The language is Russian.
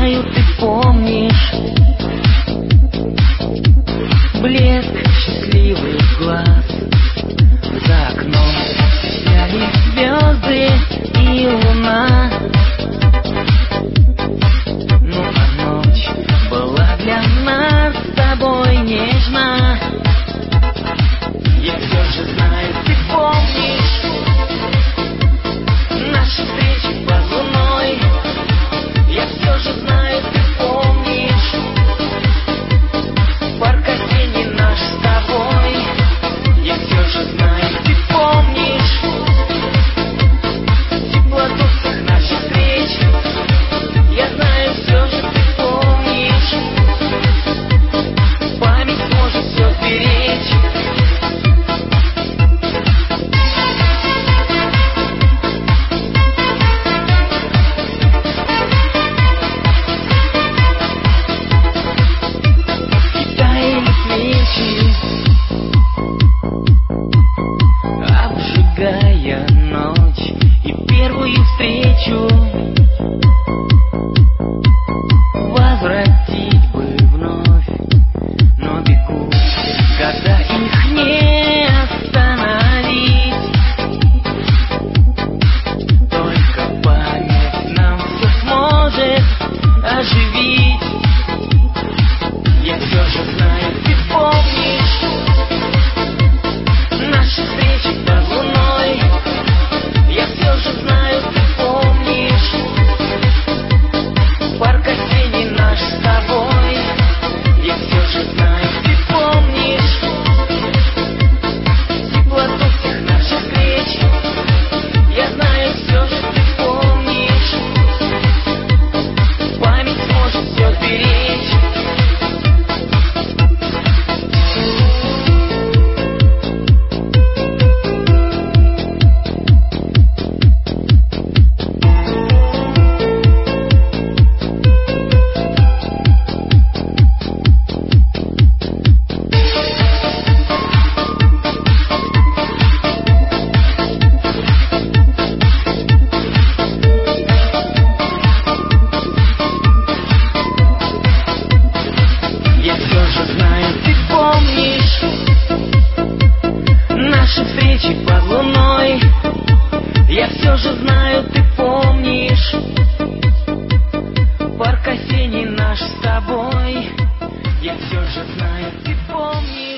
знаю, ты помнишь блеск счастливых глаз. За окном сияли звезды и луна. Ну а ночь была для нас с тобой нежна. Я все же знаю, ты помнишь наши встречи под луной. Я все же знаю, ты помнишь парк осенний наш с тобой. Я все же знаю, ты помнишь теплоту всех наших встреч. Я знаю, все же ты помнишь. Память может все сберечь. Обжигая ночь и первую встречу возвратить бы вновь, но бегут года, их не остановить. Только память нам все сможет оживить. Я все же знаю, ты помнишь наши встречи под луной. Я все же знаю, ты помнишь парк осенний наш с тобой. Я все же знаю, ты помнишь теплоту всех наших встреч. Я знаю, все же ты помнишь. Память может все сберечь. Наши встречи под луной. Я все же знаю, ты помнишь парк осенний наш с тобой. Я все же знаю, ты помнишь.